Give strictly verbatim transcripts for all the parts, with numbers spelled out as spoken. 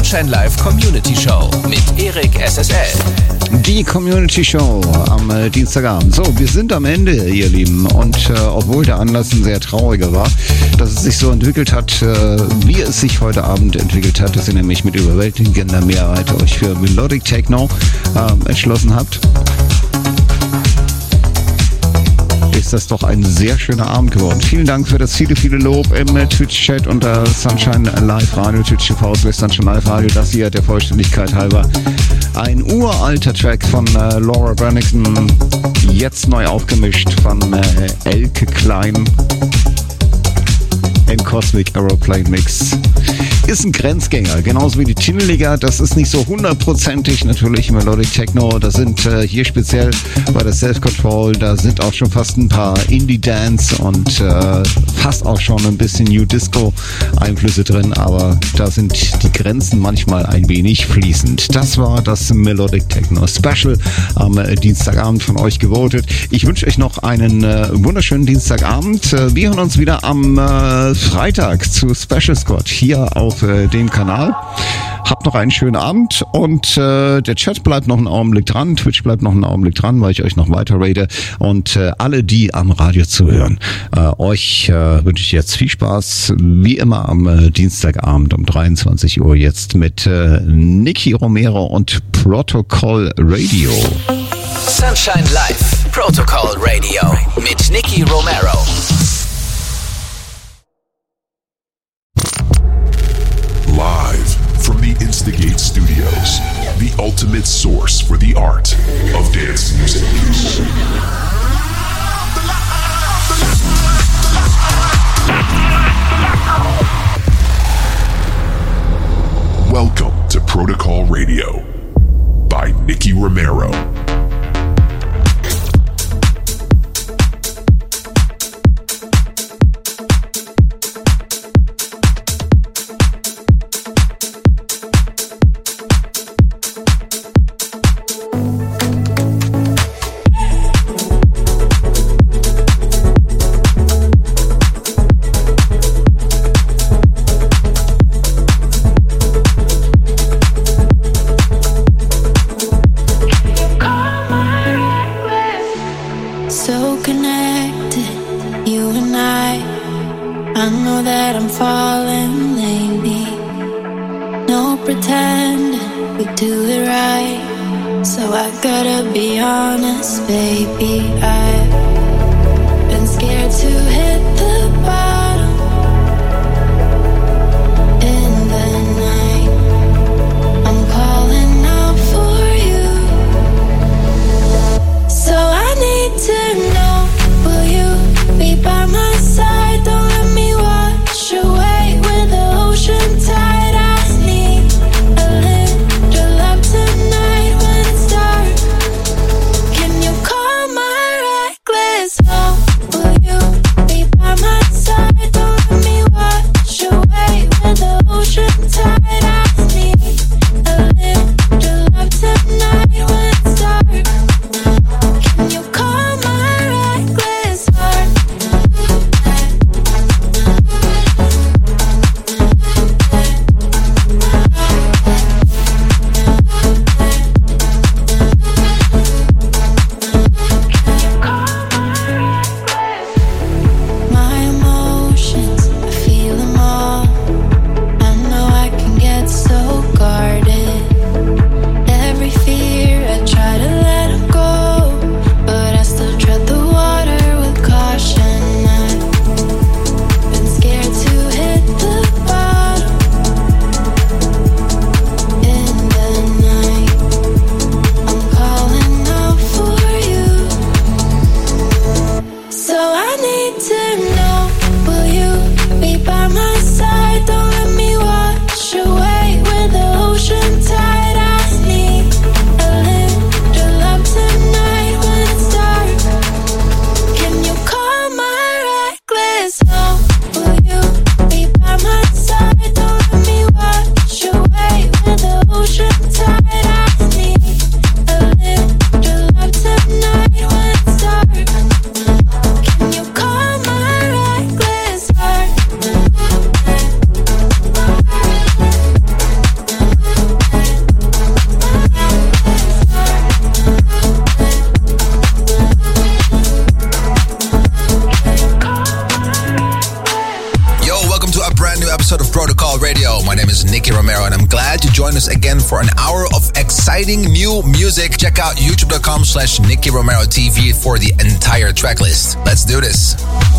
Sunshine Live Community Show mit Erik S S L. Die Community Show am äh, Dienstagabend. So, wir sind am Ende, ihr Lieben. Und äh, obwohl der Anlass ein sehr trauriger war, dass es sich so entwickelt hat, äh, wie es sich heute Abend entwickelt hat, dass ihr nämlich mit überwältigender Mehrheit euch für Melodic Techno äh, entschlossen habt, ist das doch ein sehr schöner Abend geworden. Vielen Dank für das viele, viele Lob im äh, Twitch-Chat unter Sunshine Live Radio, Twitch T V, Sunshine Live Radio. Das hier der Vollständigkeit halber ein uralter Track von äh, Laura Branigan, jetzt neu aufgemischt von äh, Elke Klein im Cosmic Aeroplane Mix. Ist ein Grenzgänger, genauso wie die Chinliga. Das ist nicht so hundertprozentig natürlich Melodic Techno. Das sind äh, hier speziell bei der Self-Control, da sind auch schon fast ein paar Indie-Dance und äh, fast auch schon ein bisschen New Disco-Einflüsse drin, aber da sind die Grenzen manchmal ein wenig fließend. Das war das Melodic Techno Special am äh, Dienstagabend von euch gewotet. Ich wünsche euch noch einen äh, wunderschönen Dienstagabend. Äh, wir hören uns wieder am äh, Freitag zu Special Squad hier auf äh, dem Kanal. Habt noch einen schönen Abend und äh, der Chat bleibt noch einen Augenblick dran, Twitch bleibt noch einen Augenblick dran, weil ich euch noch weiter rate und äh, alle, die am Radio zuhören, äh, euch äh, wünsche ich jetzt viel Spaß, wie immer am äh, Dienstagabend um dreiundzwanzig Uhr jetzt mit äh, Nicky Romero und Protocol Radio. Sunshine Live, Protocol Radio mit Nicky Romero. Live from the Instigate Studios, the ultimate source for the art of dance music. Welcome to Protocol Radio by Nicky Romero. Will you be by my side? glad to join us again for an hour of exciting new music. Check out youtube.com slash Nicky Romero TV for the entire track list. Let's do this.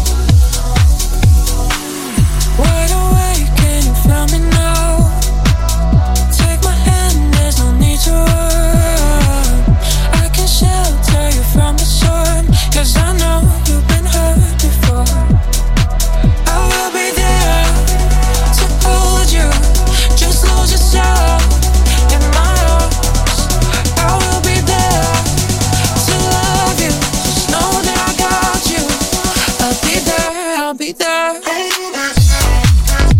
Wide awake and you found me now. Take my hand, there's no need to run. I can shelter you from the storm, 'cause I know you've been hurt before. I will be there to hold you. Just lose yourself in my arms. I will be there to love you. Just know that I got you. I'll be there, I'll be there.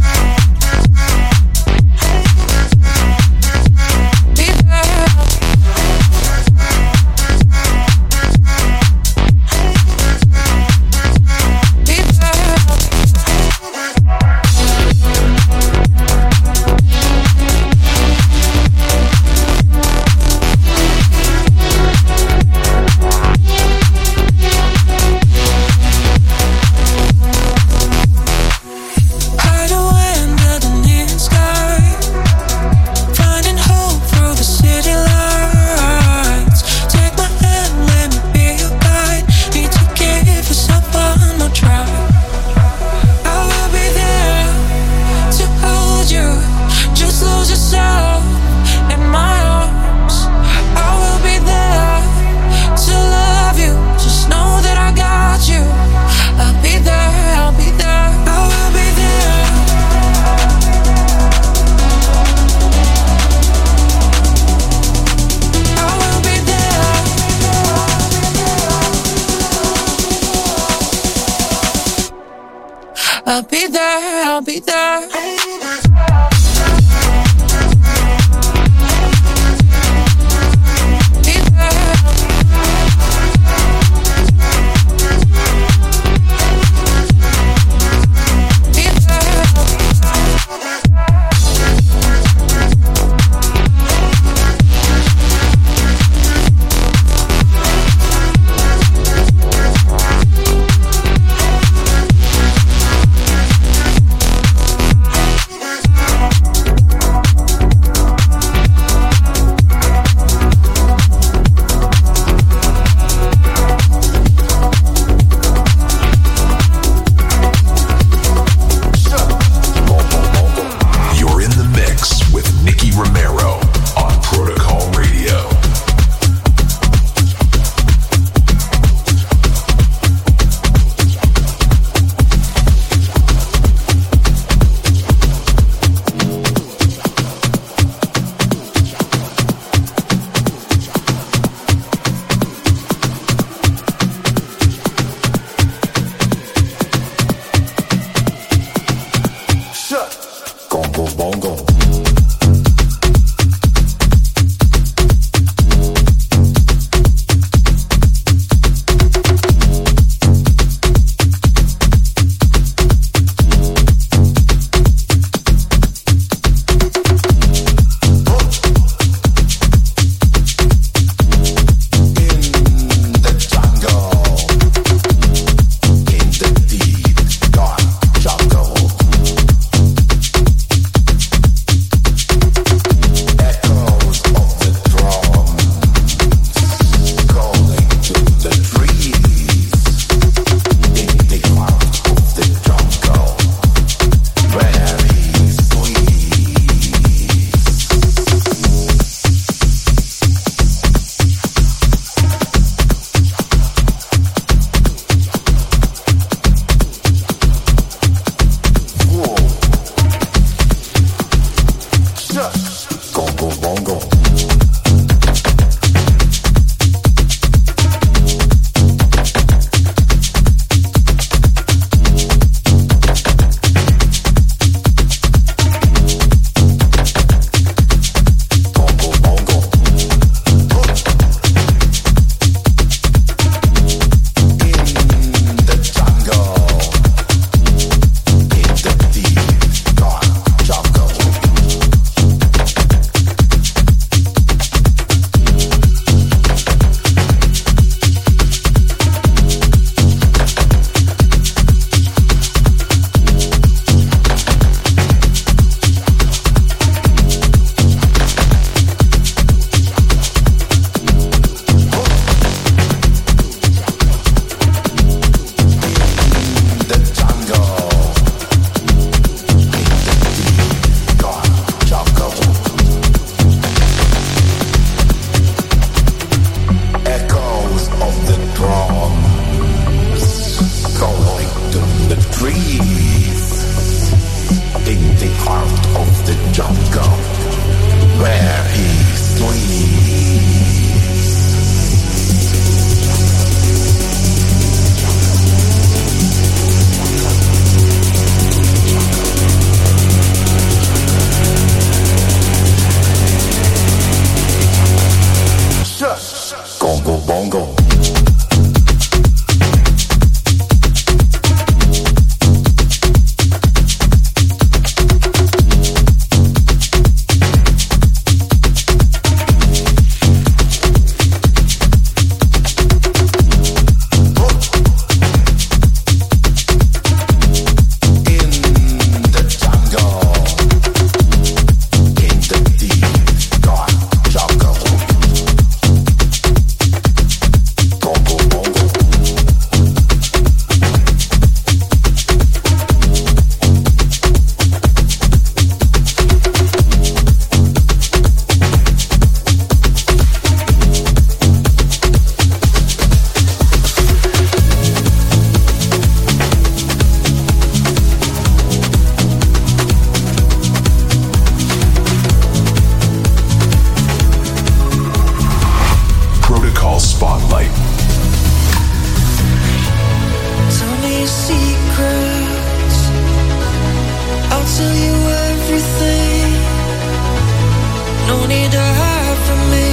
No need to hide from me.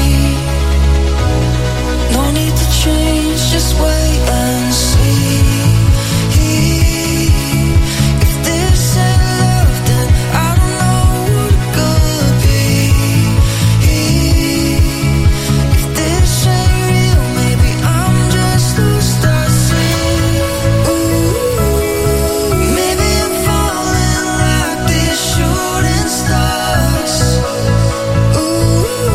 No need to change, just wait and see. If this ain't love, then I don't know what it could be. If this ain't real, maybe I'm just lost at sea. Ooh, maybe I'm falling like these shooting stars. Ooh.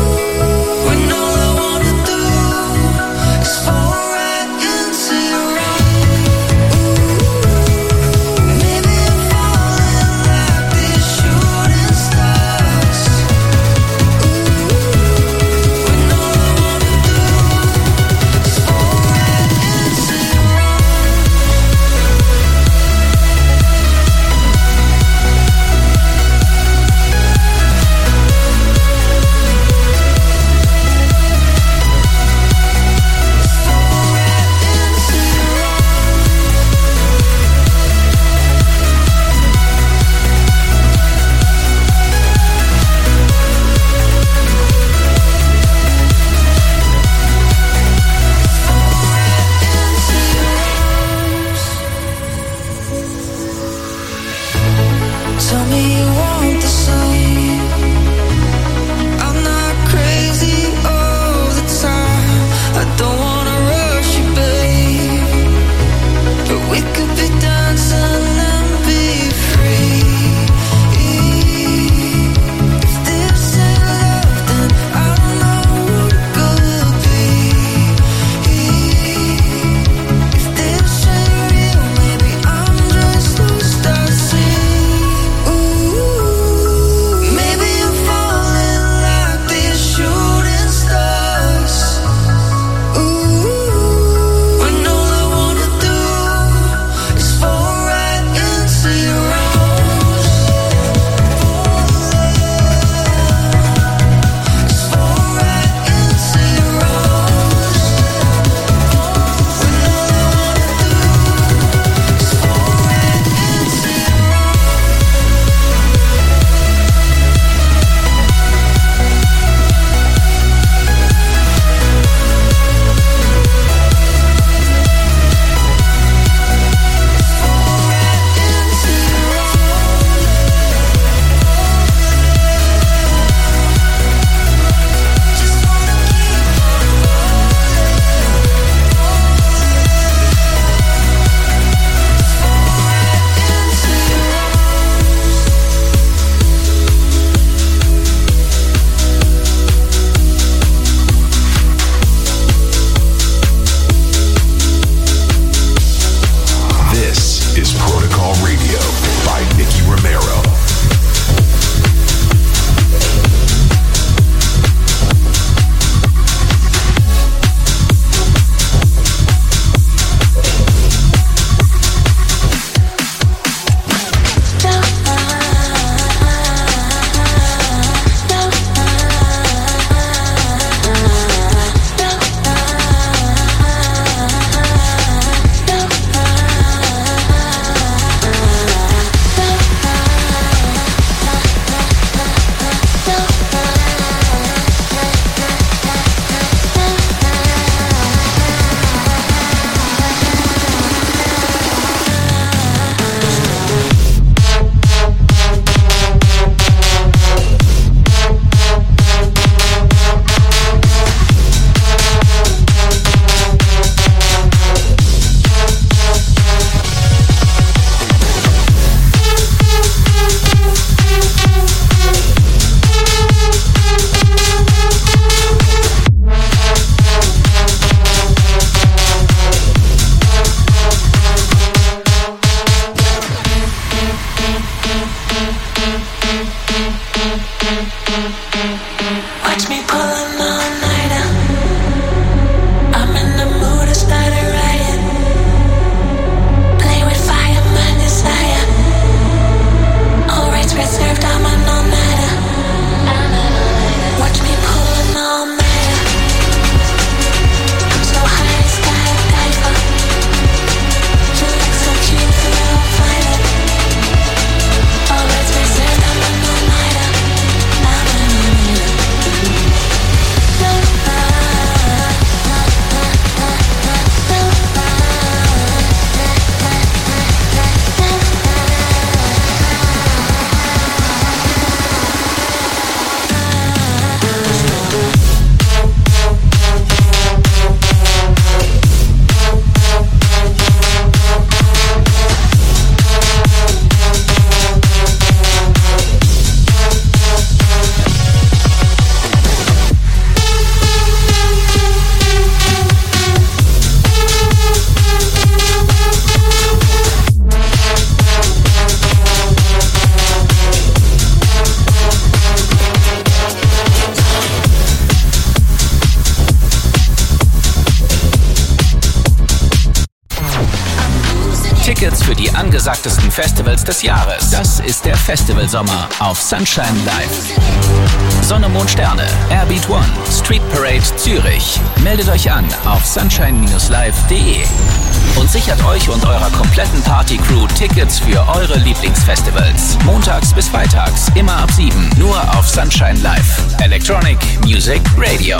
für die angesagtesten Festivals des Jahres. Das ist der Festivalsommer auf Sunshine Live. Sonne, Mond, Sterne, Airbeat One, Street Parade Zürich. Meldet euch an auf sunshine live punkt de und sichert euch und eurer kompletten Party-Crew Tickets für eure Lieblingsfestivals. Montags bis freitags, immer ab sieben, nur auf Sunshine Live. Electronic Music Radio.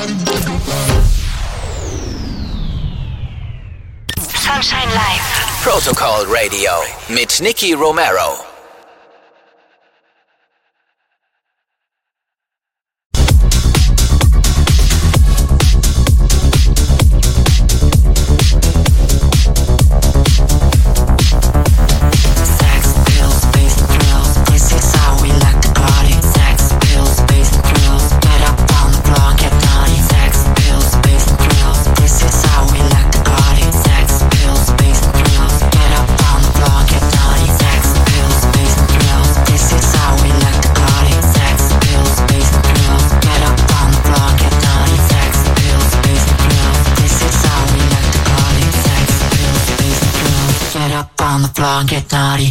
Sunshine Live. Protocol Radio mit Nicky Romero. Get naughty.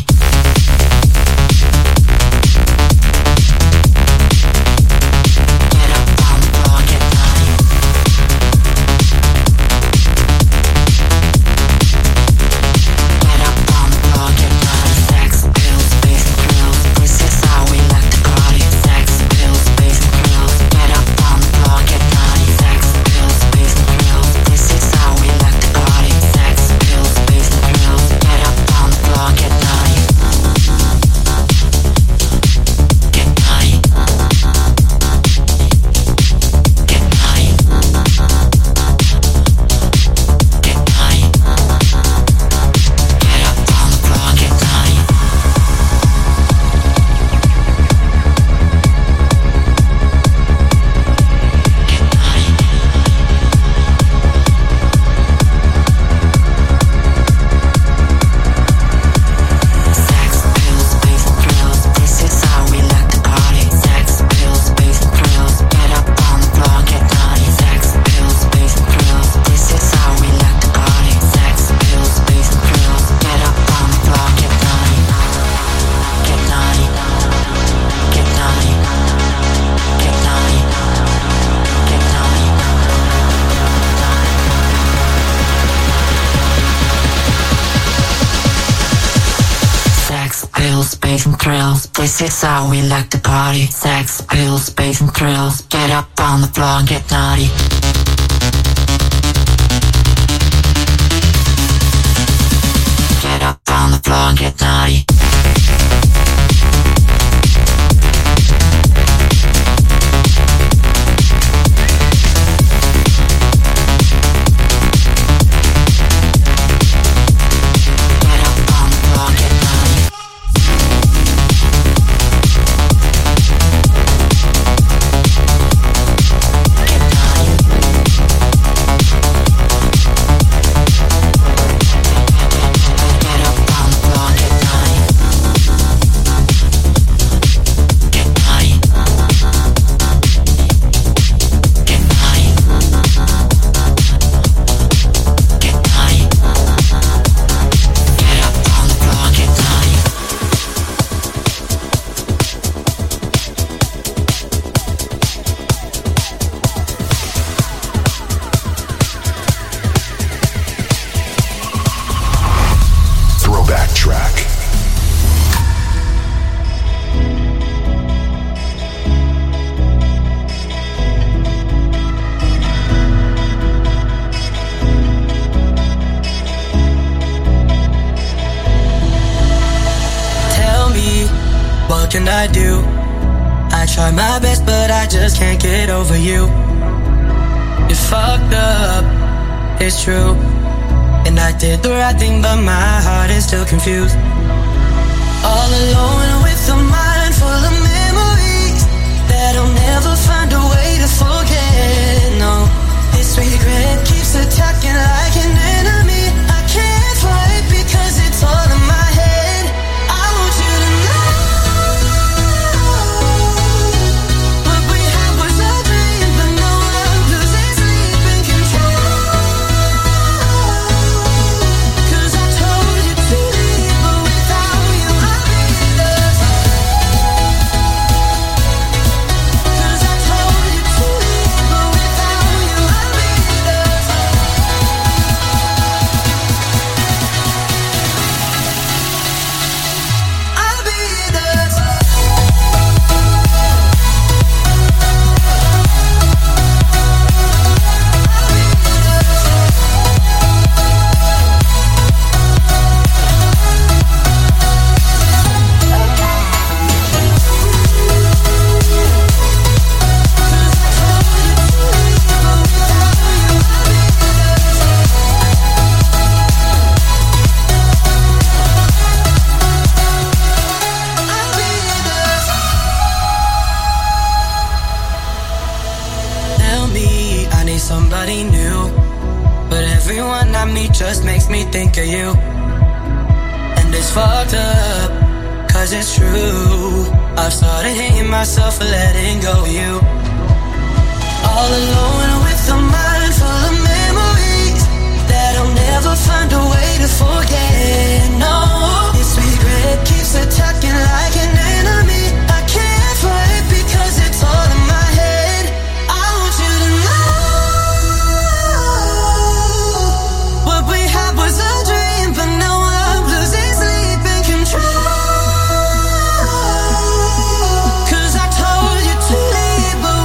This is how we like to party. Sex, pills, space and thrills. Get up on the floor and get naughty. Get up on the floor and get naughty. I do. I try my best, but I just can't get over you. You fucked up, it's true. And I did the right thing, but my heart is still confused. All alone with a mind full of memories that I'll never find a way to forget. No, this regret keeps attacking like an enemy. I can't fight because it's all in my head. I want you to know what we had was a dream, but no one loses sleep in control. 'Cause I told you to leave. somebody new, but everyone I meet just makes me think of you. And it's fucked up, cause it's true. I've started hating myself for letting go of you. All alone with a mind full of memories that I'll never find a way to forget. No, this regret keeps attacking like an enemy. I can't fight because it's all in my head. I want you to know what we had was a dream, but now I'm losing sleep and control. Cause I told you to leave, but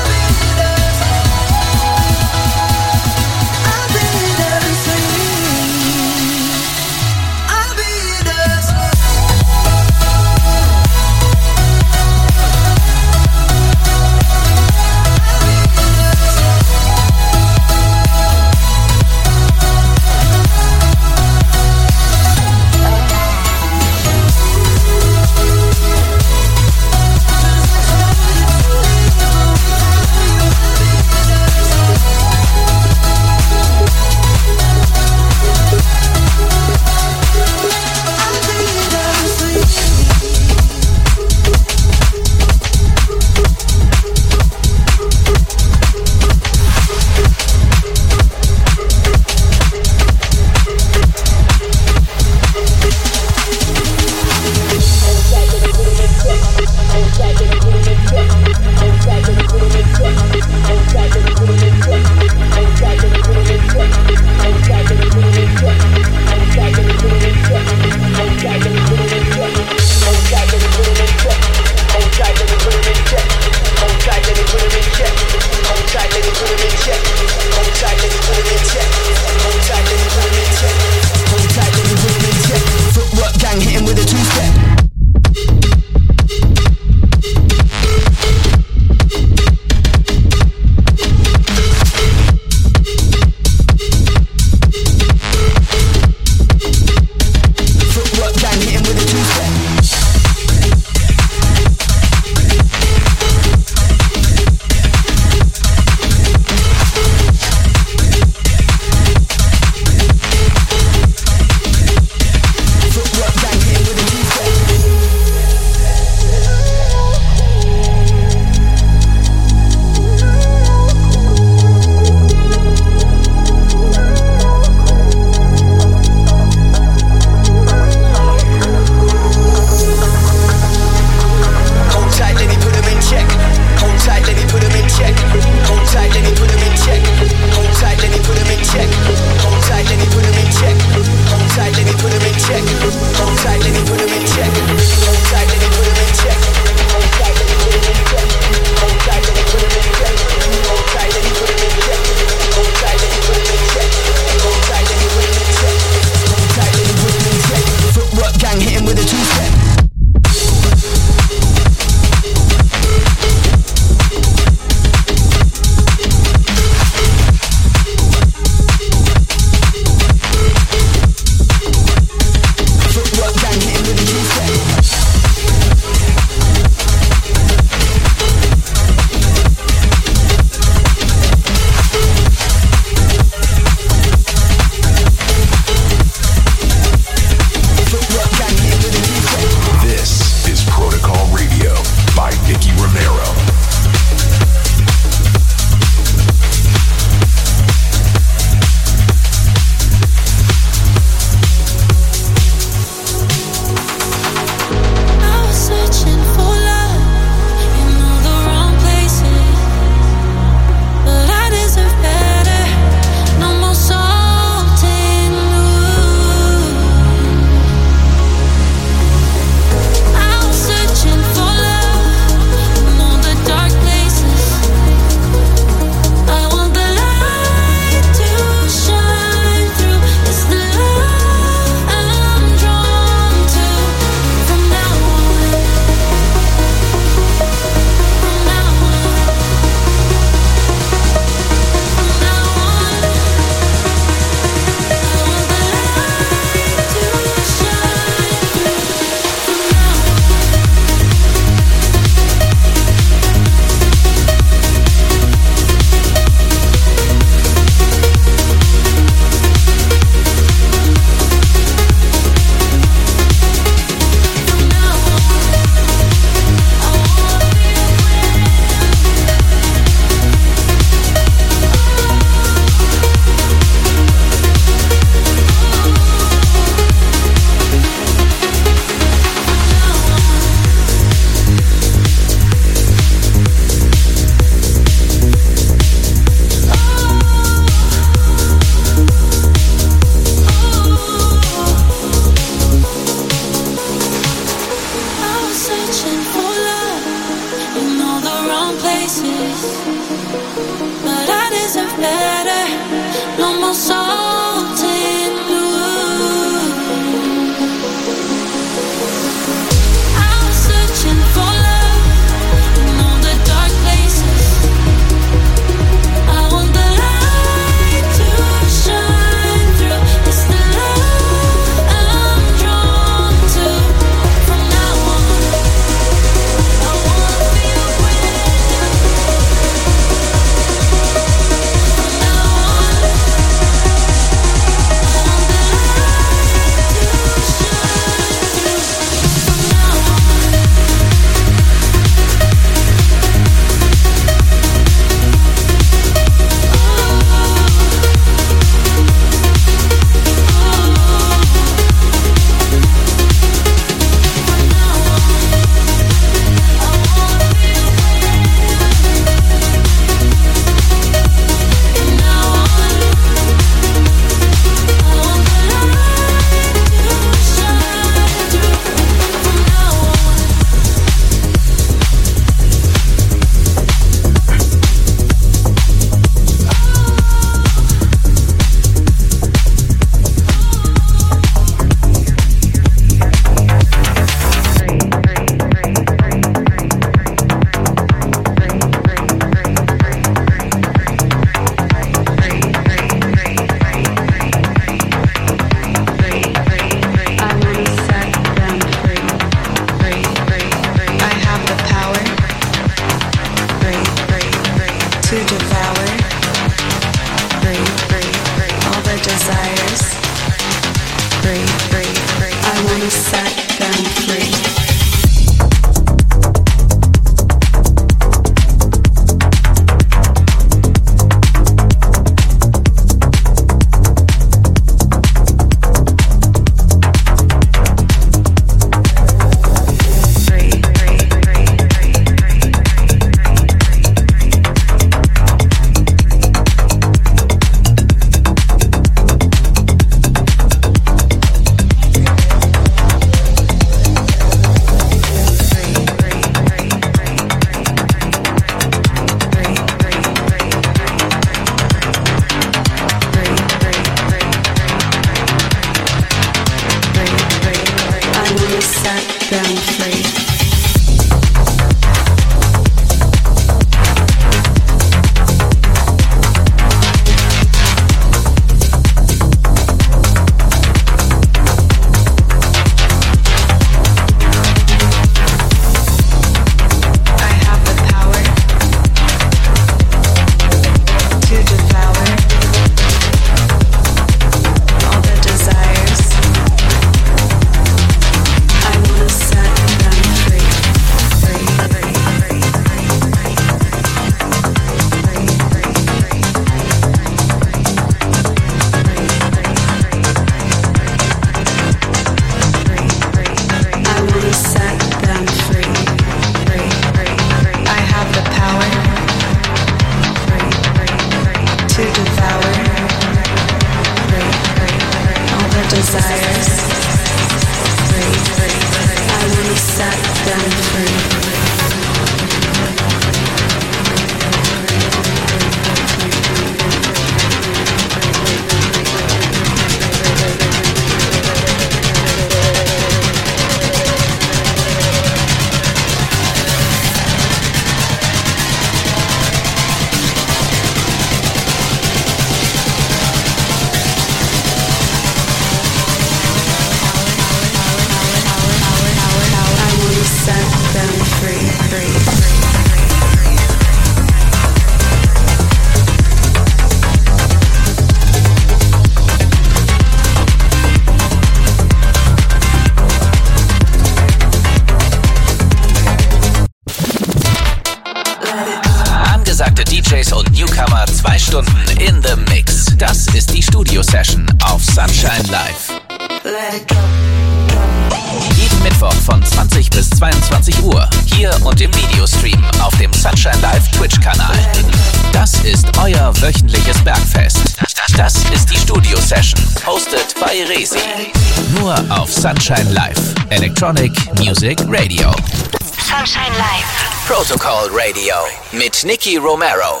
Jeden Mittwoch von zwanzig bis zweiundzwanzig Uhr hier und im Videostream auf dem Sunshine Live Twitch-Kanal. Das ist euer wöchentliches Bergfest. Das ist die Studio-Session, hosted by Resi. Nur auf Sunshine Live, Electronic Music Radio. Sunshine Live. Protocol Radio mit Nicky Romero.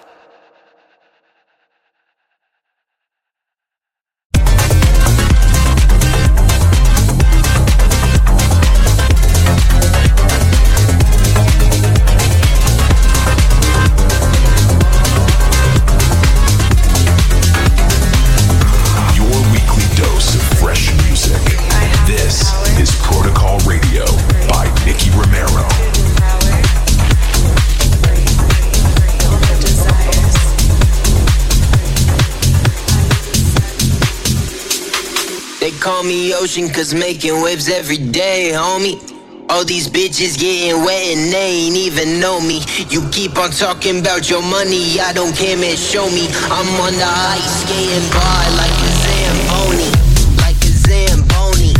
Call me Ocean, cause making waves every day, homie. All these bitches getting wet and they ain't even know me. You keep on talking about your money, I don't care, man, show me. I'm on the ice, skating by like a Zamboni. Like a Zamboni.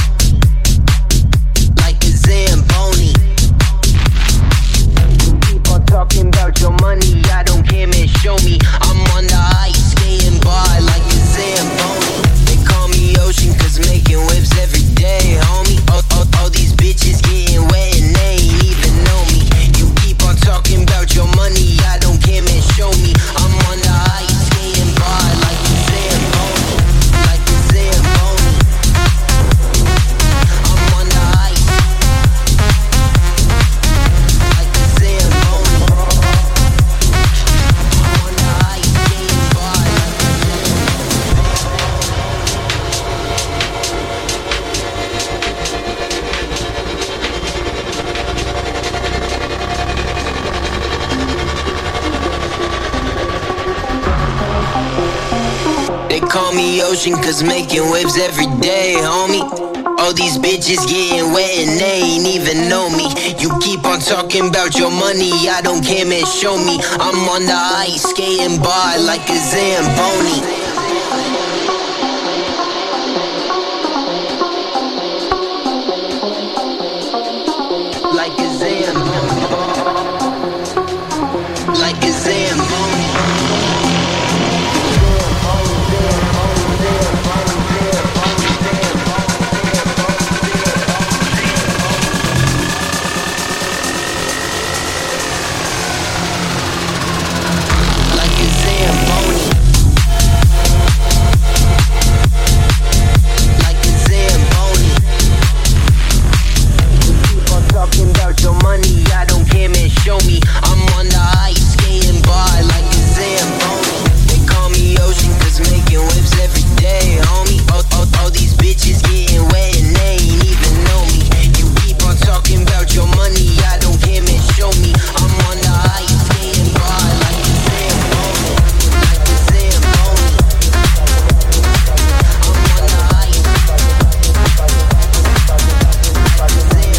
Like a Zamboni. You keep on talking about your money, I don't care, man, show me. I'm on the ice, skating by like a Zamboni. Ocean, cause making waves every day, homie. All, all, all these bitches getting wet and they ain't even know me. You keep on talking about your money, I don't care, man, show me. I'm on the ice, skating by like a Zamboni. Like a Zamboni. I'm on the ice. Like a Zamboni. I'm on the ice, skating by like a They call me Ocean, cause making waves every day, homie. All all these bitches getting wet and they ain't even know me. You keep on talking about your money, I don't care, man, show me. I'm on the ice, skating by like a Zamboni. Like a Zamboni. Like a Zamboni. Talking about your money, I don't care, man, show me. I'm on the ice, skating by like a Zamboni. They call me Ocean, cause making waves every day, homie. All, all, all these bitches getting wet and they ain't even know me. You keep on talking about your money, I don't care, man, show me. I'm on the ice, skating by like a Zamboni. Like a Zamboni. I'm on the ice. Like a Zamboni.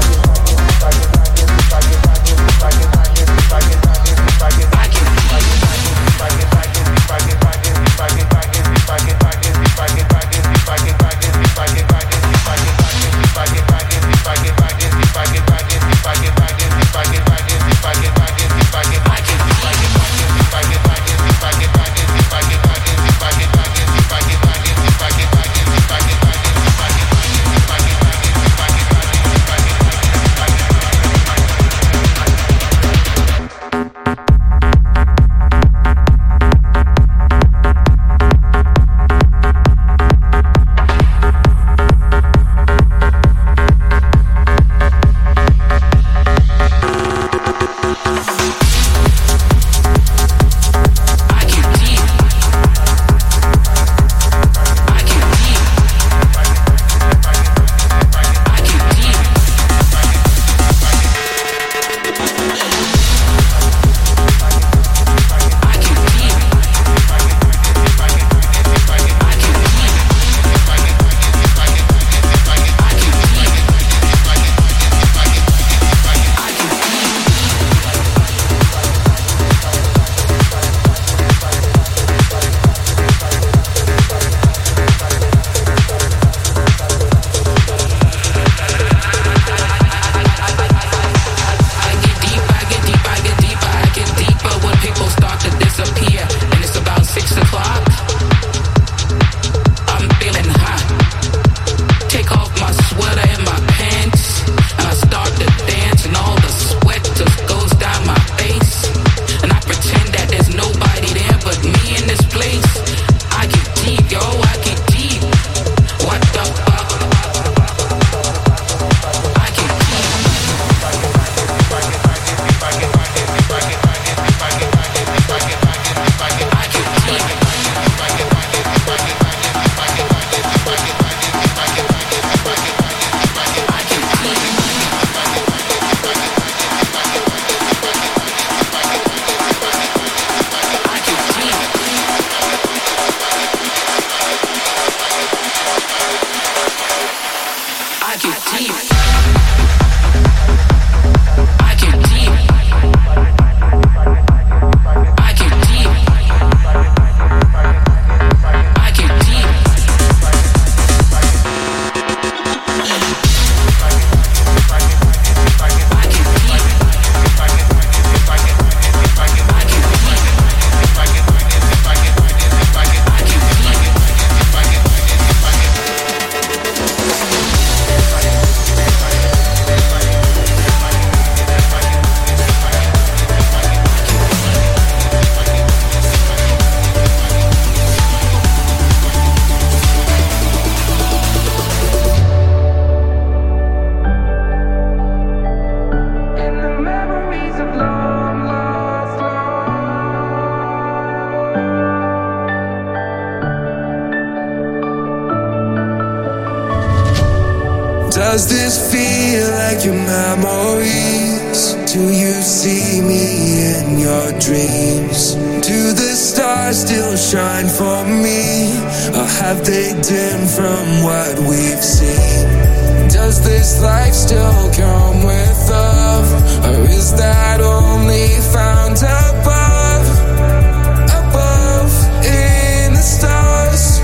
Does this feel like your memories? Do you see me in your dreams? Do the stars still shine for me? Or have they dimmed from what we've seen? Does this life still come with love? Or is that only found above? Above in the stars.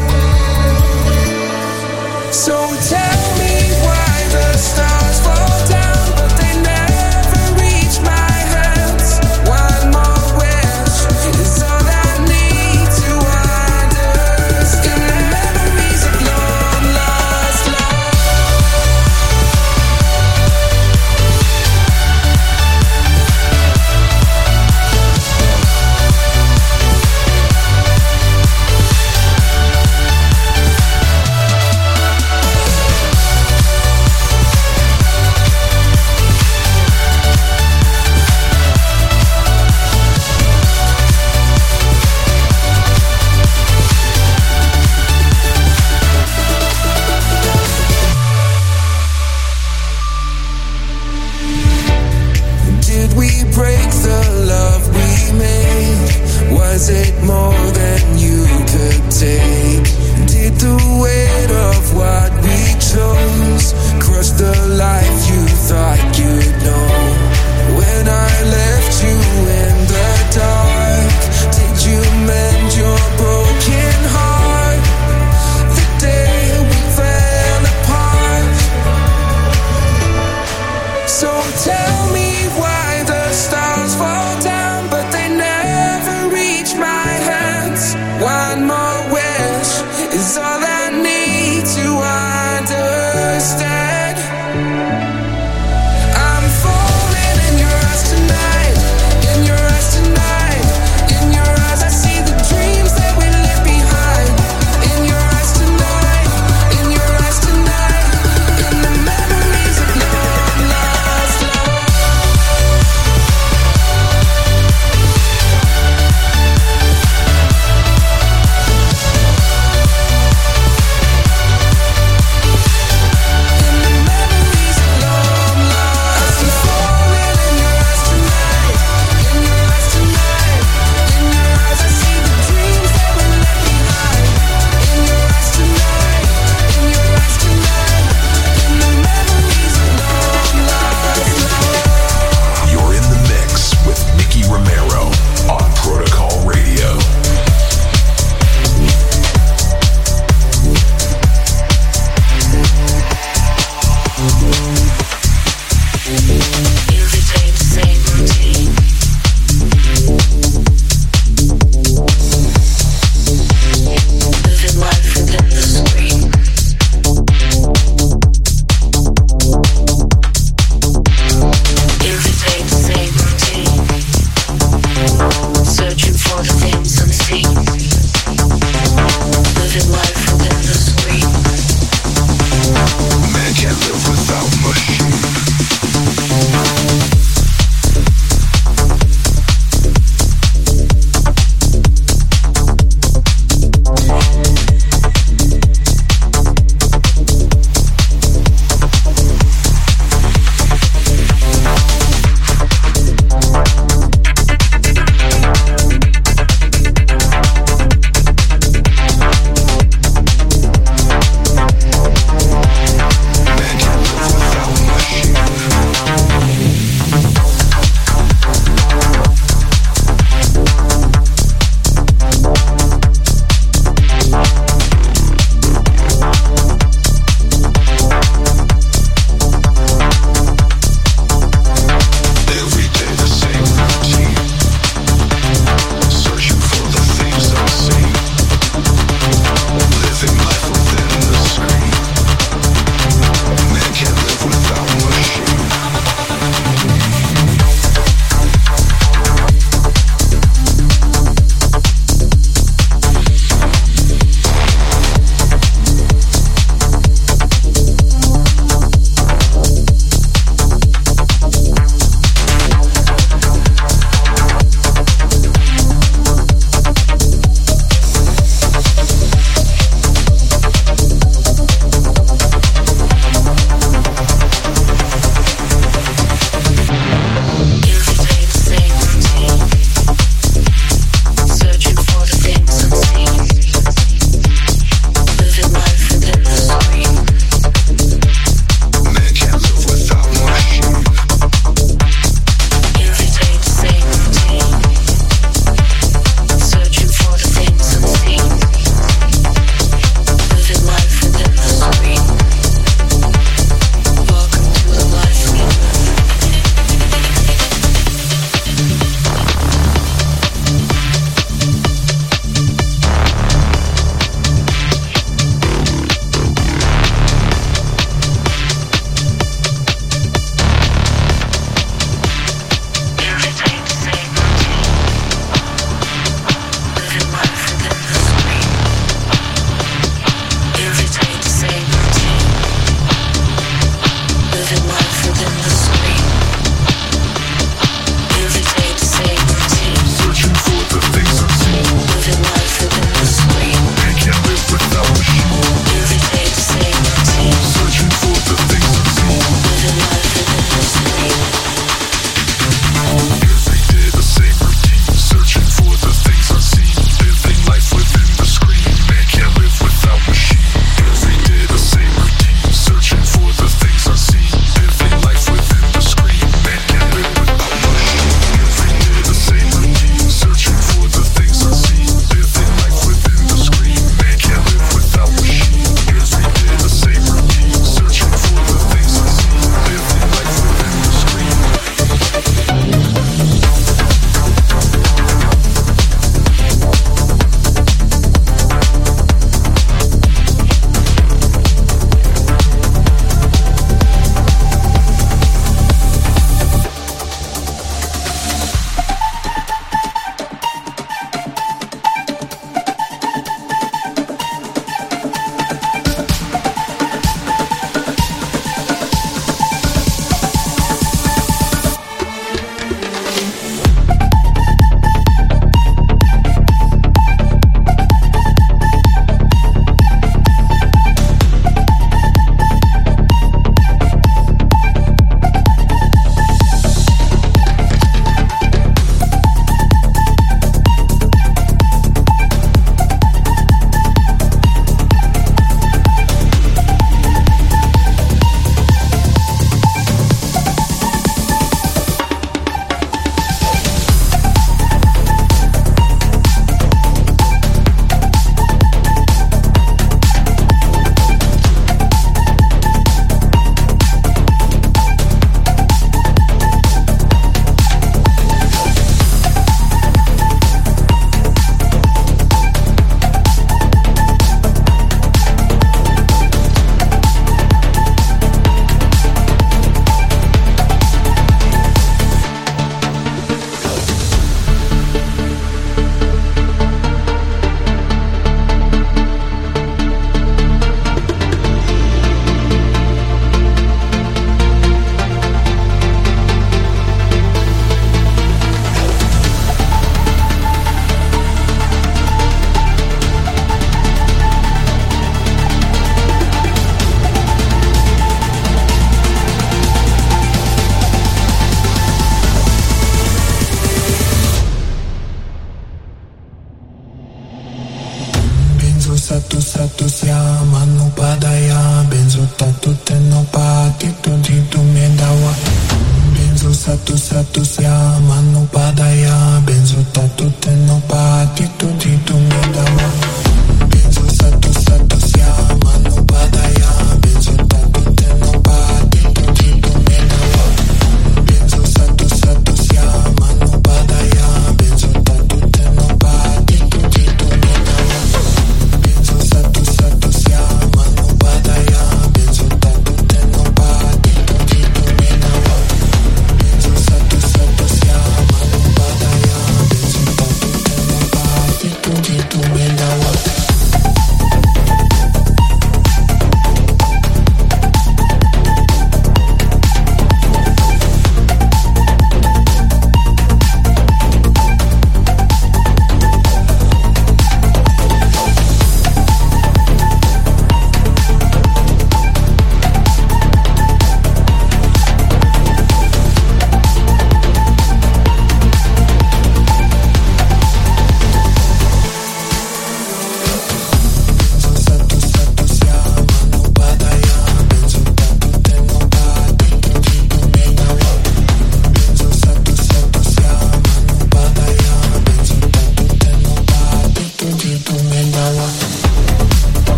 So tell me why the stars fall down, but they never reach my hands. One more wish is all I need to understand the memories of long lost love. Did we break the love we made? Was it more than you could take? Did the weight of what we chose crush the life you thought you'd know? When I left you in the dark, did you mend your broken heart? The day we fell apart. So tell me why the stars fall down, but they never reach my hands. One more wish is all I need to understand. I'm falling in your eyes tonight, in your eyes tonight. In your eyes I see the dreams that we left behind. In your eyes tonight, in your eyes tonight. In the memories of long lost love. In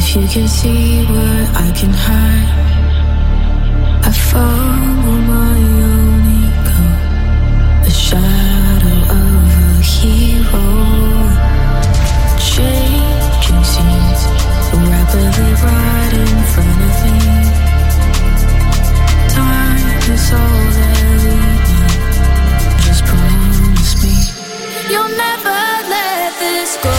If you can see what I can hide, I follow my own ego, the shadow of a hero. Changing scenes rapidly right in front of me. Time is all that we need. Just promise me you'll never let this go.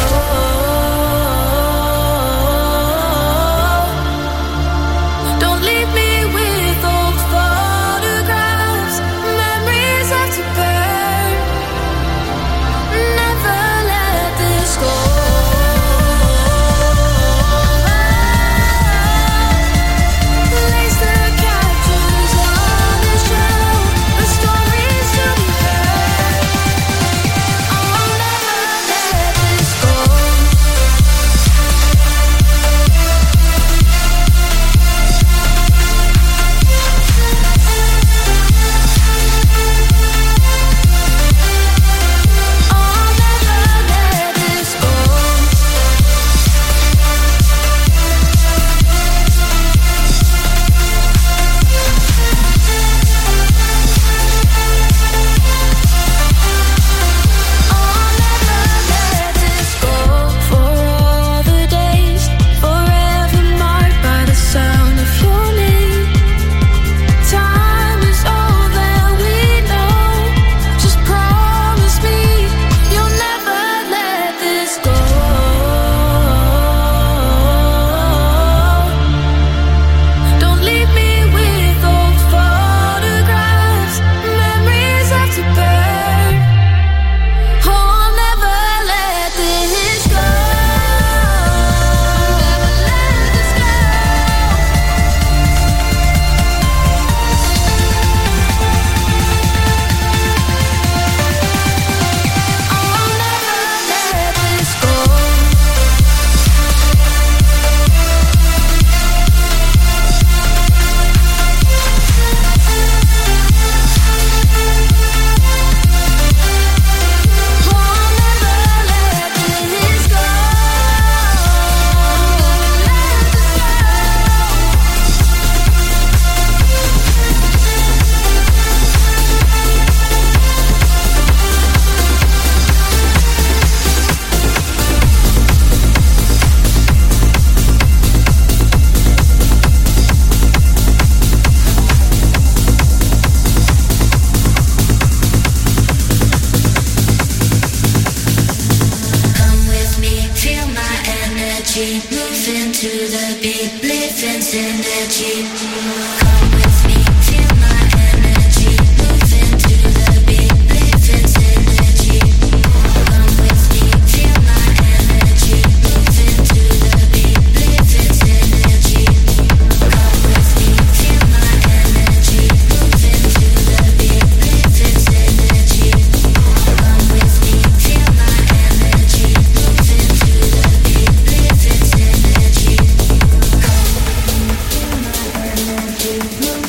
Energy.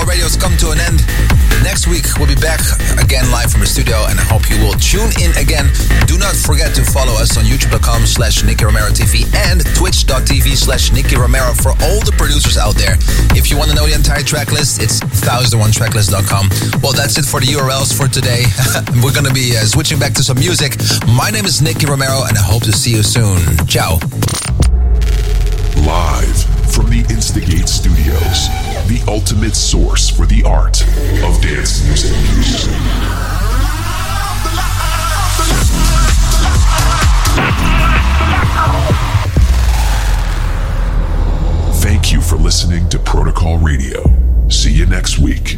Protocol Radio's come to an end. Next week, we'll be back again live from the studio, and I hope you will tune in again. Do not forget to follow us on youtube.com slash Nicky Romero TV and twitch.tv slash Nicky Romero for all the producers out there. If you want to know the entire track list, it's one thousand one tracklist dot com. Well, that's it for the U R Ls for today. We're going to be uh, switching back to some music. My name is Nicky Romero, and I hope to see you soon. Ciao. Live from the Instigate Studios, the ultimate source for the art of dance music. Thank you for listening to Protocol Radio. See you next week.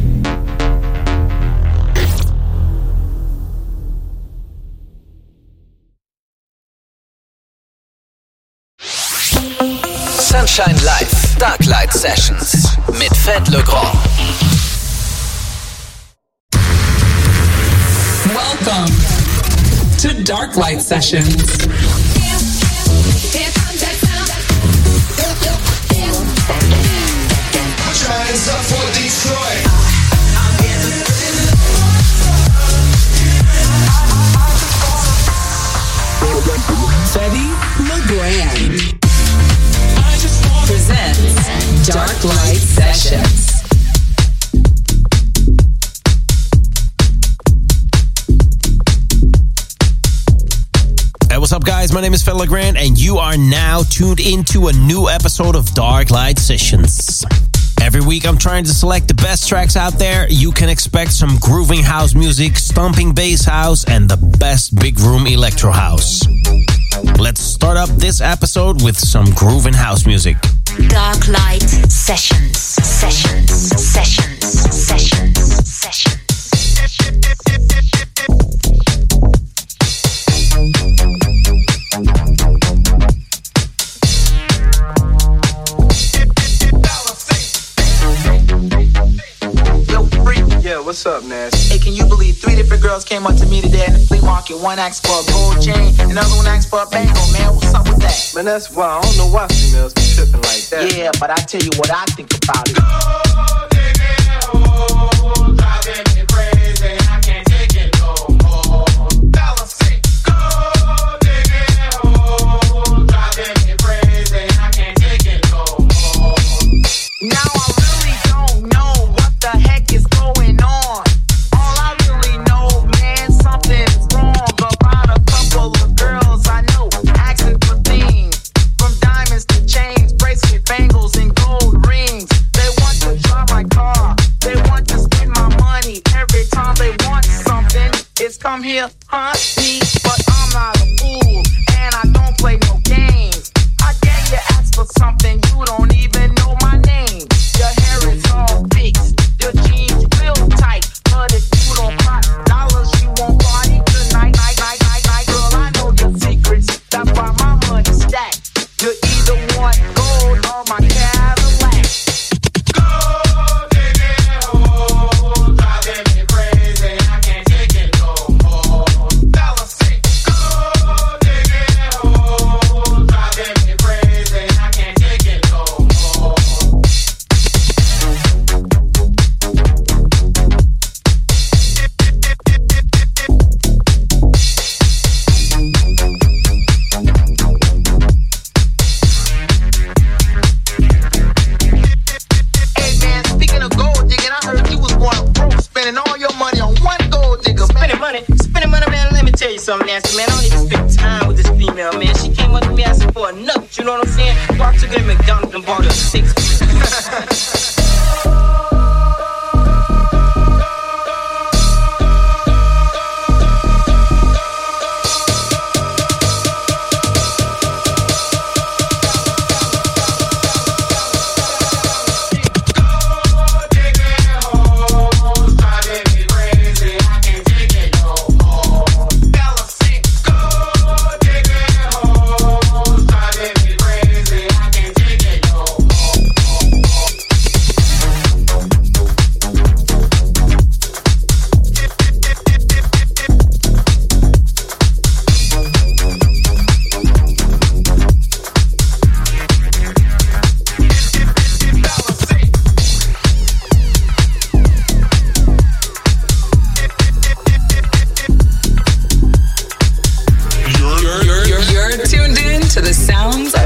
Sunshine Live, Darklight Sessions mit Fed Legrand. Welcome to Darklight Sessions. Put your hands up for Detroit. Feddy Legrand presents Darklight Sessions. Hey, what's up, guys? My name is Fed Legrand, and you are now tuned into a new episode of Darklight Sessions. Every week, I'm trying to select the best tracks out there. You can expect some grooving house music, stomping bass house, and the best big room electro house. Let's start up this episode with some grooving house music. Darklight Sessions, Sessions, Sessions, Sessions, Sessions. Yeah, what's up, Nash? Hey, can you believe three different girls came up to me today in the flea market? One asked for a gold chain, another one asked for a bangle, man. What's up with that? Man, that's why I don't know why females be tripping like that. Yeah, but I tell you what I think about it. Gold digging hoes, driving me crazy. I can't take it no more. Dollar six. Gold digging hoes, driving me crazy. I can't take it no more. Now I really don't know what the heck is going on. All I really know, man, something's wrong about a couple of girls I know asking for things, from diamonds to chains, bracelet, bangles, and gold rings. They want to drive my car, they want to spend my money. Every time they want something, it's come here, hunt me, but I'm not a fool, and I don't play no games. I dare you ask for something, you don't even know my name. Your hair is all fixed, your jeans real tight, but if you don't got dollars, you won't party tonight. Night, night, night, night, girl, I know your secrets. That's why my money's stacked. You either want gold or my Cadillac. Gold digging hoes, driving me crazy. I can't take it no more. Dollar six. Gold digging hoes, driving me crazy. I can't take it no more. Hey man, speaking of gold digging, I heard you was going broke, spending all your money on one gold digger. Spending money, spending money, man. Let me tell you something, Nancy, man. I don't even spend time with this female, man. She came up to me asking for a nut. You know what I'm saying? So I took her to McDonald's and bought her a six. Gold digging hoes, driving me crazy. I can't take it no more. Dollar six. Gold digging hoes, driving me crazy. I can't take it no more. sounds are